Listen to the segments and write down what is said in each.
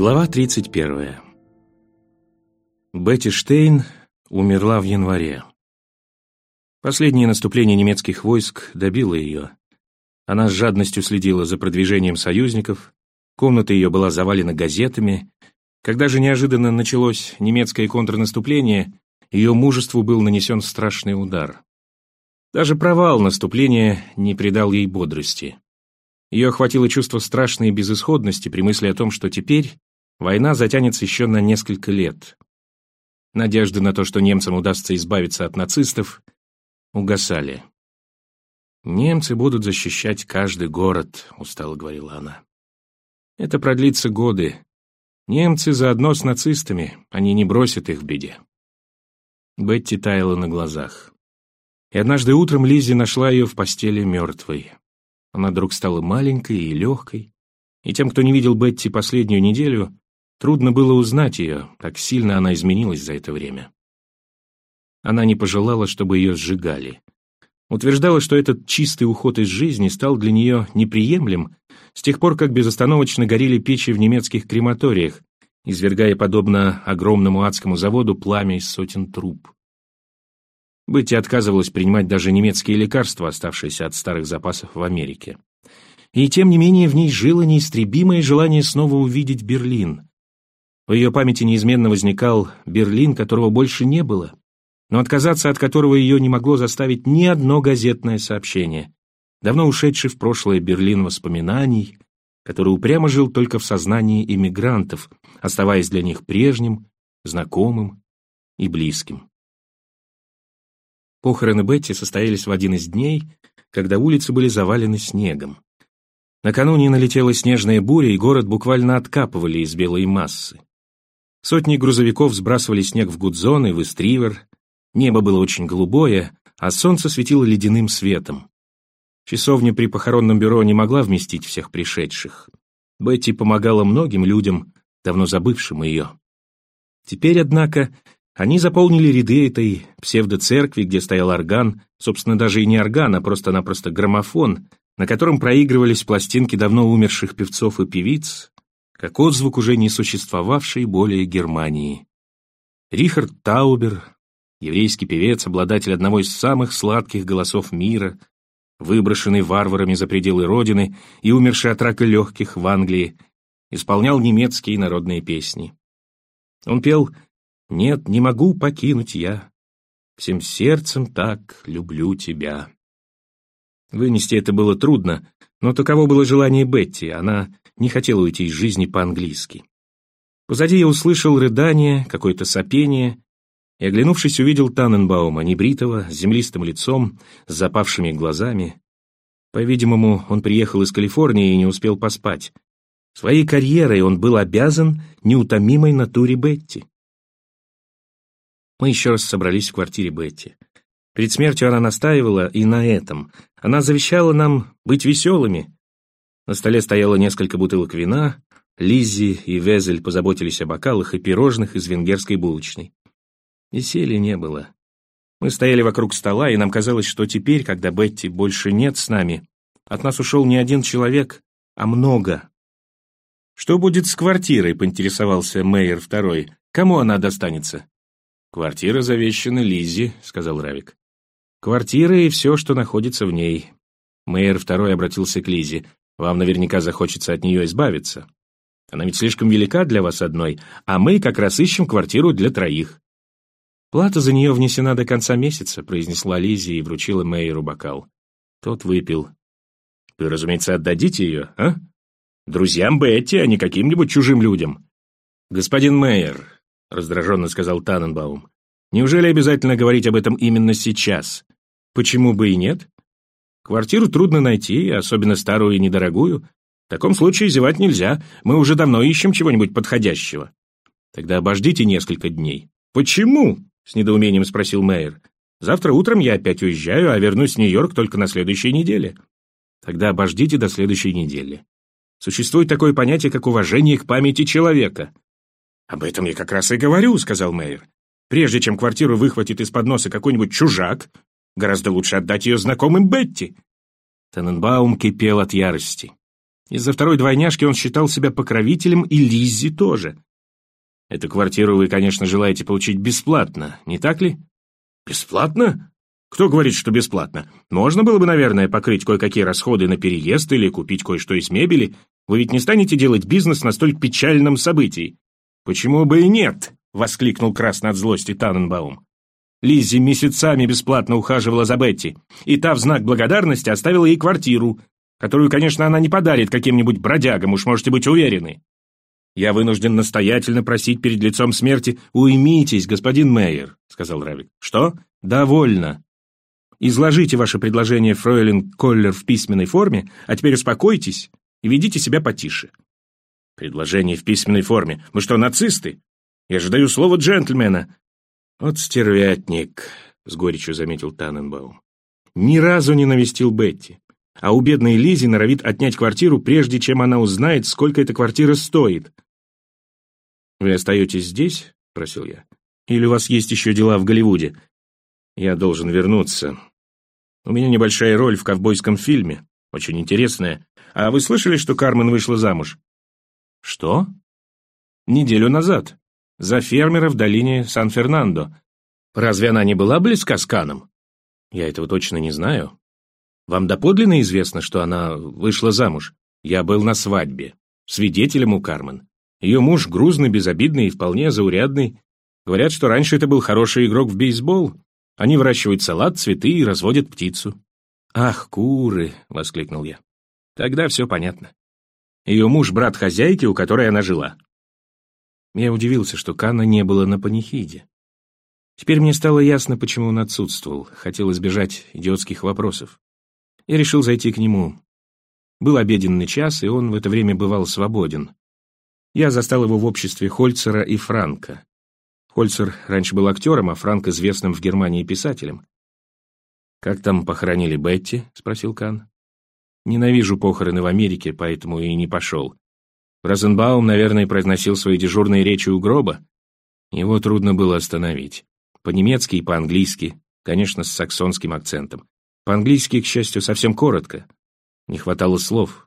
Глава 31. Бетти Штейн умерла в январе. Последнее наступление немецких войск добило ее. Она с жадностью следила за продвижением союзников, комната ее была завалена газетами. Когда же неожиданно началось немецкое контрнаступление, ее мужеству был нанесен страшный удар. Даже провал наступления не придал ей бодрости. Ее охватило чувство страшной безысходности при мысли о том, что теперь война затянется еще на несколько лет. Надежды на то, что немцам удастся избавиться от нацистов, угасали. «Немцы будут защищать каждый город», — устало говорила она. «Это продлится годы. Немцы заодно с нацистами, они не бросят их в беде». Бетти таяла на глазах. И однажды утром Лиззи нашла ее в постели мертвой. Она вдруг стала маленькой и легкой, и тем, кто не видел Бетти последнюю неделю, трудно было узнать ее, так сильно она изменилась за это время. Она не пожелала, чтобы ее сжигали. Утверждала, что этот чистый уход из жизни стал для нее неприемлем с тех пор, как безостановочно горели печи в немецких крематориях, извергая, подобно огромному адскому заводу, пламя из сотен труб. Бетти отказывалась принимать даже немецкие лекарства, оставшиеся от старых запасов в Америке. И тем не менее в ней жило неистребимое желание снова увидеть Берлин. В ее памяти неизменно возникал Берлин, которого больше не было, но отказаться от которого ее не могло заставить ни одно газетное сообщение. Давно ушедший в прошлое Берлин воспоминаний, который упрямо жил только в сознании эмигрантов, оставаясь для них прежним, знакомым и близким. Похороны Бетти состоялись в один из дней, когда улицы были завалены снегом. Накануне налетела снежная буря, и город буквально откапывали из белой массы. Сотни грузовиков сбрасывали снег в Гудзон и в Истривер. Небо было очень голубое, а солнце светило ледяным светом. Часовня при похоронном бюро не могла вместить всех пришедших. Бетти помогала многим людям, давно забывшим ее. Теперь, однако, они заполнили ряды этой псевдоцеркви, где стоял орган, собственно, даже и не орган, а просто-напросто граммофон, на котором проигрывались пластинки давно умерших певцов и певиц, как отзвук уже не существовавшей более Германии. Рихард Таубер, еврейский певец, обладатель одного из самых сладких голосов мира, выброшенный варварами за пределы родины и умерший от рака легких в Англии, исполнял немецкие народные песни. Он пел «Нет, не могу покинуть я, всем сердцем так люблю тебя». Вынести это было трудно, но таково было желание Бетти, она не хотела уйти из жизни по-английски. Позади я услышал рыдание, какое-то сопение, и, оглянувшись, увидел Танненбаума, небритого, с землистым лицом, с запавшими глазами. По-видимому, он приехал из Калифорнии и не успел поспать. Своей карьерой он был обязан неутомимой натуре Бетти. Мы еще раз собрались в квартире Бетти. Перед смертью она настаивала и на этом. Она завещала нам быть веселыми. На столе стояло несколько бутылок вина. Лиззи и Везель позаботились о бокалах и пирожных из венгерской булочной. Веселья не было. Мы стояли вокруг стола, и нам казалось, что теперь, когда Бетти больше нет с нами, от нас ушел не один человек, а много. «Что будет с квартирой?» — поинтересовался Мейер II. «Кому она достанется?» «Квартира завещана Лиззи», — сказал Равик. «Квартира и все, что находится в ней». Мейер II обратился к Лиззи. «Вам наверняка захочется от нее избавиться. Она ведь слишком велика для вас одной, а мы как раз ищем квартиру для троих». «Плата за нее внесена до конца месяца», — произнесла Лиззи и вручила Мейеру бокал. Тот выпил. «Вы, разумеется, отдадите ее, а? Друзьям Бетти, а не каким-нибудь чужим людям». «Господин Мейер», — раздраженно сказал Танненбаум, «неужели обязательно говорить об этом именно сейчас? Почему бы и нет? Квартиру трудно найти, особенно старую и недорогую. В таком случае зевать нельзя, мы уже давно ищем чего-нибудь подходящего». «Тогда обождите несколько дней». «Почему?» — с недоумением спросил Мейер. «Завтра утром я опять уезжаю, а вернусь в Нью-Йорк только на следующей неделе». «Тогда обождите до следующей недели. Существует такое понятие, как уважение к памяти человека». «Об этом я как раз и говорю», — сказал Мейер. «Прежде чем квартиру выхватит из-под носа какой-нибудь чужак, гораздо лучше отдать ее знакомым Бетти». Танненбаум кипел от ярости. Из-за второй двойняшки он считал себя покровителем, и Лиззи тоже. Эту квартиру вы, конечно, желаете получить бесплатно, не так ли? Бесплатно? Кто говорит, что бесплатно? Можно было бы, наверное, покрыть кое-какие расходы на переезд или купить кое-что из мебели. Вы ведь не станете делать бизнес на столь печальном событии. Почему бы и нет? Воскликнул красно от злости Таненбаум. Лиззи месяцами бесплатно ухаживала за Бетти, и та в знак благодарности оставила ей квартиру, которую, конечно, она не подарит каким-нибудь бродягам, уж можете быть уверены. Я вынужден настоятельно просить перед лицом смерти: «Уймитесь, господин Мейер», — сказал Равик. «Что? Довольно. Изложите ваше предложение, фройлен Коллер, в письменной форме, а теперь успокойтесь и ведите себя потише». «Предложение в письменной форме? Мы что, нацисты? Я же даю слово джентльмена». «Вот стервятник», — с горечью заметил Таненбаум. «Ни разу не навестил Бетти, а у бедной Лиззи норовит отнять квартиру, прежде чем она узнает, сколько эта квартира стоит». «Вы остаетесь здесь?» — спросил я. «Или у вас есть еще дела в Голливуде? Я должен вернуться. У меня небольшая роль в ковбойском фильме, очень интересная. А вы слышали, что Кармен вышла замуж?» «Что?» «Неделю назад. За фермера в долине Сан-Фернандо. Разве она не была близка с Каном?» «Я этого точно не знаю. Вам доподлинно известно, что она вышла замуж? Я был на свадьбе, свидетелем у Кармен. Ее муж грузный, безобидный и вполне заурядный. Говорят, что раньше это был хороший игрок в бейсбол. Они выращивают салат, цветы и разводят птицу». «Ах, куры!» — воскликнул я. «Тогда все понятно. Ее муж — брат хозяйки, у которой она жила». Я удивился, что Кана не было на панихиде. Теперь мне стало ясно, почему он отсутствовал, хотел избежать идиотских вопросов. Я решил зайти к нему. Был обеденный час, и он в это время бывал свободен. Я застал его в обществе Хольцера и Франка. Хольцер раньше был актером, а Франк — известным в Германии писателем. «Как там похоронили Бетти?» — спросил Кан. «Ненавижу похороны в Америке, поэтому и не пошел. Розенбаум, наверное, произносил свои дежурные речи у гроба. Его трудно было остановить. По-немецки и по-английски, конечно, с саксонским акцентом. По-английски, к счастью, совсем коротко. Не хватало слов.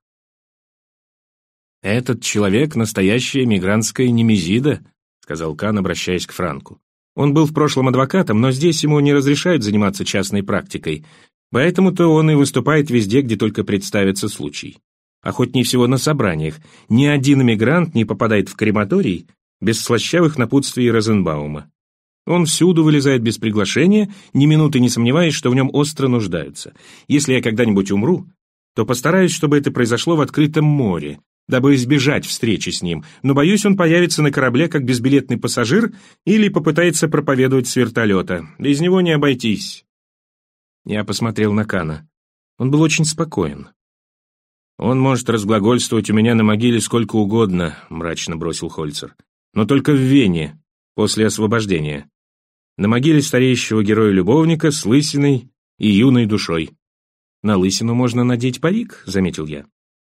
«Этот человек — настоящая эмигрантская немезида», — сказал Кан, обращаясь к Франку. «Он был в прошлом адвокатом, но здесь ему не разрешают заниматься частной практикой, поэтому-то он и выступает везде, где только представится случай. Охотнее всего на собраниях. Ни один эмигрант не попадает в крематорий без слащавых напутствий Розенбаума. Он всюду вылезает без приглашения, ни минуты не сомневаясь, что в нем остро нуждаются. Если я когда-нибудь умру, то постараюсь, чтобы это произошло в открытом море, дабы избежать встречи с ним, но, боюсь, он появится на корабле как безбилетный пассажир или попытается проповедовать с вертолета. Без него не обойтись». Я посмотрел на Кана. Он был очень спокоен. «Он может разглагольствовать у меня на могиле сколько угодно», — мрачно бросил Хольцер. «Но только в Вене, после освобождения. На могиле стареющего героя-любовника с лысиной и юной душой». «На лысину можно надеть парик», — заметил я.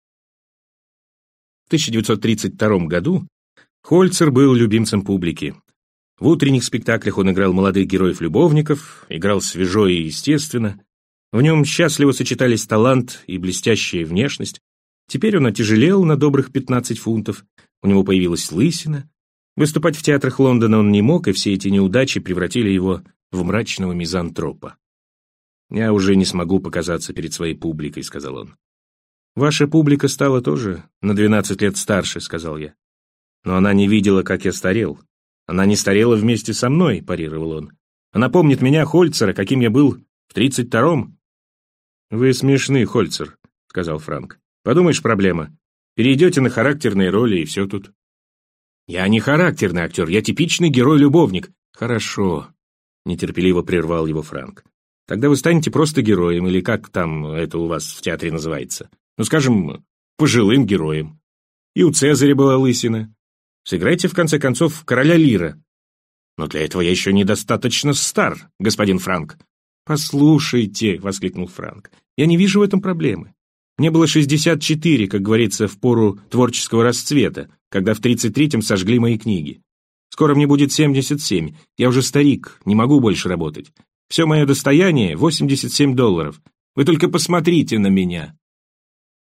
В 1932 году Хольцер был любимцем публики. В утренних спектаклях он играл молодых героев-любовников, играл свежо и естественно. В нем счастливо сочетались талант и блестящая внешность. Теперь он отяжелел на добрых 15 фунтов, у него появилась лысина. Выступать в театрах Лондона он не мог, и все эти неудачи превратили его в мрачного мизантропа. «Я уже не смогу показаться перед своей публикой», — сказал он. «Ваша публика стала тоже на 12 лет старше», — сказал я. «Но она не видела, как я старел. Она не старела вместе со мной», — парировал он. «Она помнит меня, Хольцера, каким я был в 32-м». «Вы смешны, Хольцер», — сказал Франк. «Подумаешь, проблема. Перейдете на характерные роли, и все тут». «Я не характерный актер, я типичный герой-любовник». «Хорошо», — нетерпеливо прервал его Франк. «Тогда вы станете просто героем, или как там это у вас в театре называется? Ну, скажем, пожилым героем. И у Цезаря была лысина. Сыграйте, в конце концов, короля Лира». «Но для этого я еще недостаточно стар, господин Франк». «Послушайте», — воскликнул Франк, — «я не вижу в этом проблемы. Мне было 64, как говорится, в пору творческого расцвета, когда в 33-м сожгли мои книги. Скоро мне будет 77, я уже старик, не могу больше работать. Все мое достояние — $87. Вы только посмотрите на меня».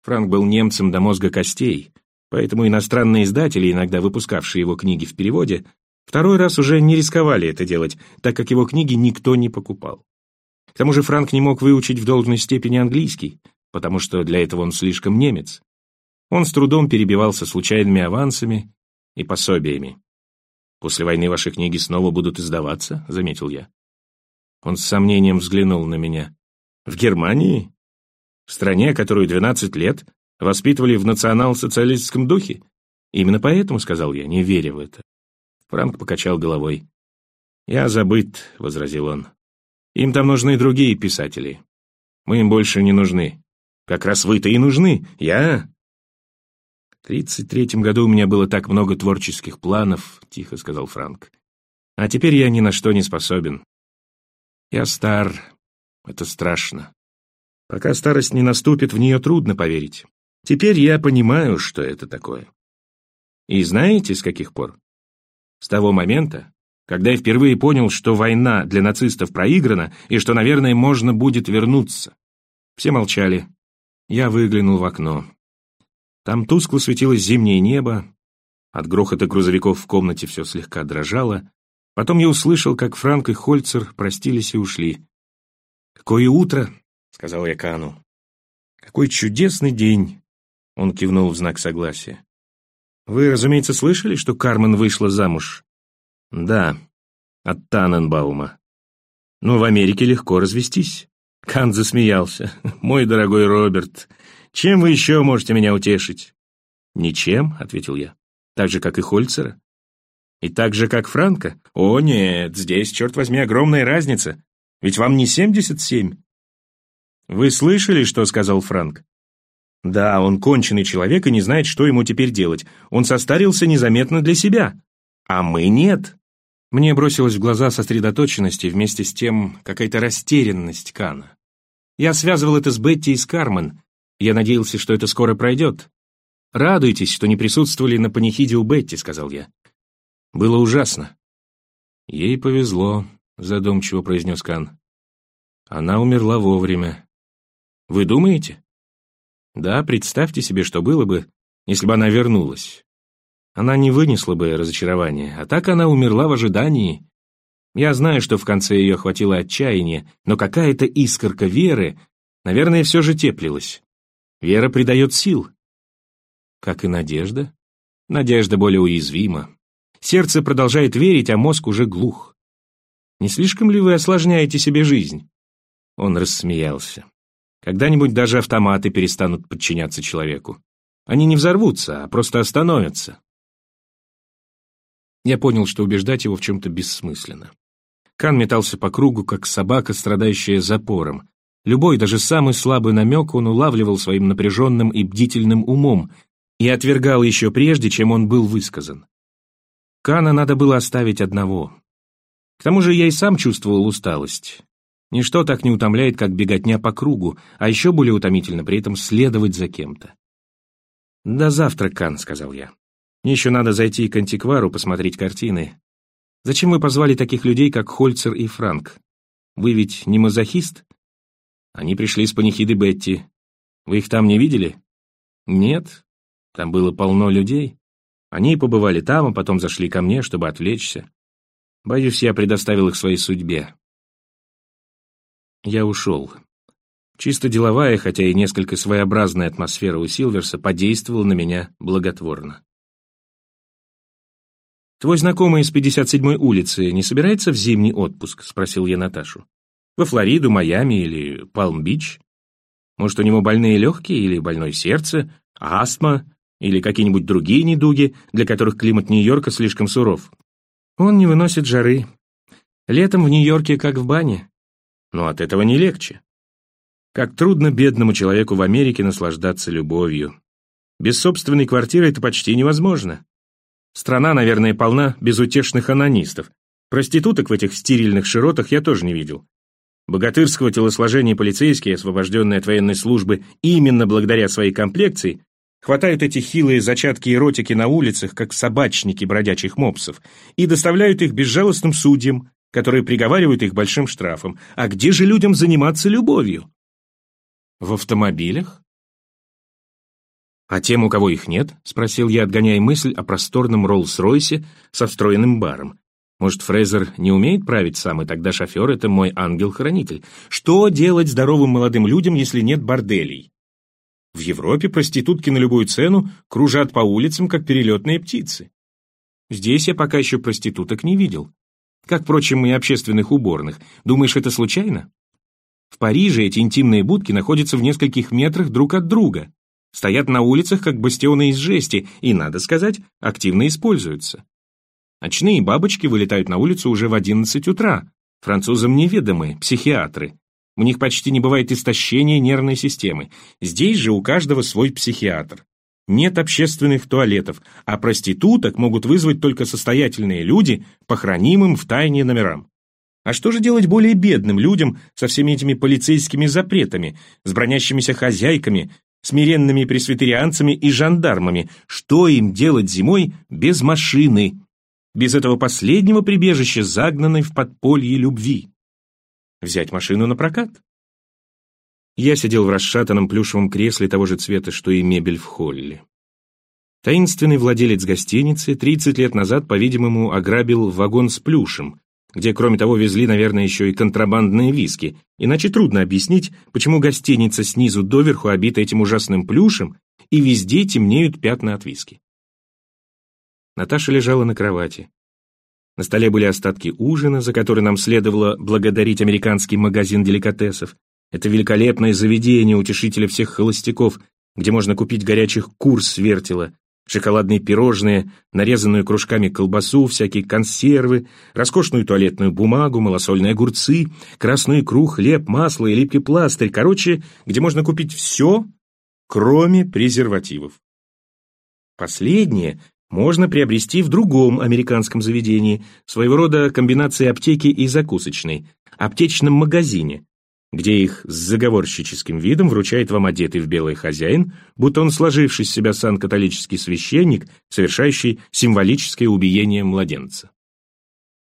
Франк был немцем до мозга костей, поэтому иностранные издатели, иногда выпускавшие его книги в переводе, второй раз уже не рисковали это делать, так как его книги никто не покупал. К тому же Франк не мог выучить в должной степени английский, потому что для этого он слишком немец. Он с трудом перебивался случайными авансами и пособиями. «После войны ваши книги снова будут издаваться?» — заметил я. Он с сомнением взглянул на меня. «В Германии? В стране, которую 12 лет воспитывали в национал-социалистском духе? Именно поэтому, — сказал я, не веря в это». Франк покачал головой. «Я забыт», — возразил он. «Им там нужны другие писатели. Мы им больше не нужны. Как раз вы-то и нужны. Я...» «В 33-м году у меня было так много творческих планов», — тихо сказал Франк. «А теперь я ни на что не способен. Я стар. Это страшно. Пока старость не наступит, в нее трудно поверить. Теперь я понимаю, что это такое. И знаете, с каких пор? С того момента, когда я впервые понял, что война для нацистов проиграна и что, наверное, можно будет вернуться. Все молчали. Я выглянул в окно. Там тускло светилось зимнее небо, от грохота грузовиков в комнате все слегка дрожало. Потом я услышал, как Франк и Хольцер простились и ушли. «Какое утро!» — сказал я Кану. «Какой чудесный день!» — он кивнул в знак согласия. «Вы, разумеется, слышали, что Кармен вышла замуж?» «Да, от Таненбаума. Но в Америке легко развестись». Кан засмеялся. «Мой дорогой Роберт, чем вы еще можете меня утешить?» «Ничем», — ответил я. «Так же, как и Хольцера». «И так же, как Франка?» «О, нет, здесь, черт возьми, огромная разница. Ведь вам не 77». «Вы слышали, что сказал Франк?» «Да, он конченый человек и не знает, что ему теперь делать. Он состарился незаметно для себя. А мы нет». Мне бросилась в глаза сосредоточенность и вместе с тем какая-то растерянность Кана. Я связывал это с Бетти и с Кармен. Я надеялся, что это скоро пройдет. «Радуйтесь, что не присутствовали на панихиде у Бетти», — сказал я. «Было ужасно». «Ей повезло», — задумчиво произнес Кан. «Она умерла вовремя». «Вы думаете?» «Да, представьте себе, что было бы, если бы она вернулась. Она не вынесла бы разочарования, а так она умерла в ожидании. Я знаю, что в конце ее охватило отчаяние, но какая-то искорка веры, наверное, все же теплилась. Вера придает сил». «Как и надежда?» «Надежда более уязвима. Сердце продолжает верить, а мозг уже глух. Не слишком ли вы осложняете себе жизнь?» Он рассмеялся. «Когда-нибудь даже автоматы перестанут подчиняться человеку. Они не взорвутся, а просто остановятся». Я понял, что убеждать его в чем-то бессмысленно. Кан метался по кругу, как собака, страдающая запором. Любой, даже самый слабый намек он улавливал своим напряженным и бдительным умом и отвергал еще прежде, чем он был высказан. Кана надо было оставить одного. К тому же я и сам чувствовал усталость. Ничто так не утомляет, как беготня по кругу, а еще более утомительно при этом следовать за кем-то. «До завтра, Кан», — сказал я. «Мне еще надо зайти к антиквару, посмотреть картины. Зачем вы позвали таких людей, как Хольцер и Франк? Вы ведь не мазохист?» «Они пришли с панихиды Бетти. Вы их там не видели?» «Нет, там было полно людей. Они побывали там, а потом зашли ко мне, чтобы отвлечься. Боюсь, я предоставил их своей судьбе». Я ушел. Чисто деловая, хотя и несколько своеобразная атмосфера у Силверса подействовала на меня благотворно. «Твой знакомый из 57-й улицы не собирается в зимний отпуск?» — спросил я Наташу. «Во Флориду, Майами или Палм-Бич? Может, у него больные легкие или больное сердце, астма или какие-нибудь другие недуги, для которых климат Нью-Йорка слишком суров? Он не выносит жары. Летом в Нью-Йорке как в бане. Но от этого не легче. Как трудно бедному человеку в Америке наслаждаться любовью. Без собственной квартиры это почти невозможно. Страна, наверное, полна безутешных анонистов. Проституток в этих стерильных широтах я тоже не видел. Богатырского телосложения полицейские, освобожденные от военной службы именно благодаря своей комплекции, хватают эти хилые зачатки эротики на улицах, как собачники бродячих мопсов, и доставляют их безжалостным судьям, которые приговаривают их большим штрафом. А где же людям заниматься любовью? В автомобилях? «А тем, у кого их нет?» — спросил я, отгоняя мысль о просторном Роллс-Ройсе со встроенным баром. «Может, Фрейзер не умеет править сам, и тогда шофер — это мой ангел-хранитель? Что делать здоровым молодым людям, если нет борделей? В Европе проститутки на любую цену кружат по улицам, как перелетные птицы. Здесь я пока еще проституток не видел. Как, впрочем, и общественных уборных. Думаешь, это случайно? В Париже эти интимные будки находятся в нескольких метрах друг от друга. Стоят на улицах, как бастионы из жести, и, надо сказать, активно используются. Ночные бабочки вылетают на улицу уже в 11 утра. Французам неведомы психиатры. У них почти не бывает истощения нервной системы. Здесь же у каждого свой психиатр. Нет общественных туалетов, а проституток могут вызвать только состоятельные люди по хранимым в тайне номерам. А что же делать более бедным людям со всеми этими полицейскими запретами, с бронящимися хозяйками, смиренными пресвитерианцами и жандармами? Что им делать зимой без машины, без этого последнего прибежища, загнанной в подполье любви? Взять машину на прокат? Я сидел в расшатанном плюшевом кресле того же цвета, что и мебель в холле. Таинственный владелец гостиницы 30 лет назад, по-видимому, ограбил вагон с плюшем, где, кроме того, везли, наверное, еще и контрабандные виски, иначе трудно объяснить, почему гостиница снизу доверху обита этим ужасным плюшем, и везде темнеют пятна от виски. Наташа лежала на кровати. На столе были остатки ужина, за который нам следовало благодарить американский магазин деликатесов. Это великолепное заведение утешителя всех холостяков, где можно купить горячих кур с вертела, шоколадные пирожные, нарезанную кружками колбасу, всякие консервы, роскошную туалетную бумагу, малосольные огурцы, красную икру, хлеб, масло и липкий пластырь. Короче, где можно купить все, кроме презервативов. Последнее можно приобрести в другом американском заведении, своего рода комбинации аптеки и закусочной, аптечном магазине, где их с заговорщическим видом вручает вам одетый в белый хозяин, будто он сложивший из себя сан католический священник, совершающий символическое убиение младенца.